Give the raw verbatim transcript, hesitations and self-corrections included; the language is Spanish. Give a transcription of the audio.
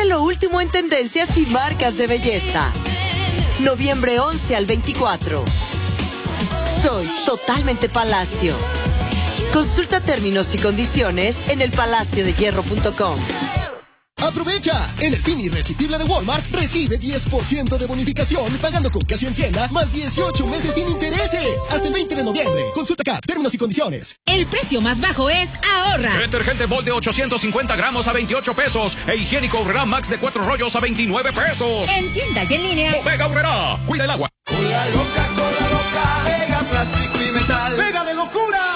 lo último en tendencias y marcas de belleza. Noviembre once al veinticuatro. Soy totalmente Palacio. Consulta términos y condiciones en el palacio de hierro punto com. ¡Aprovecha! En el PIN irresistible de Walmart recibe diez por ciento de bonificación pagando con Cash en Tienda más dieciocho meses sin intereses. Hasta el veinte de noviembre. Consulta acá, términos y condiciones. El precio más bajo es ahorra. Detergente Volt de ochocientos cincuenta gramos a veintiocho pesos. E higiénico Aurrera Max de cuatro rollos a veintinueve pesos. En tienda y en línea. Bodega Aurrera. Cuida el agua. Con la loca, con la loca. Pega plástico y metal. ¡Pega de locura!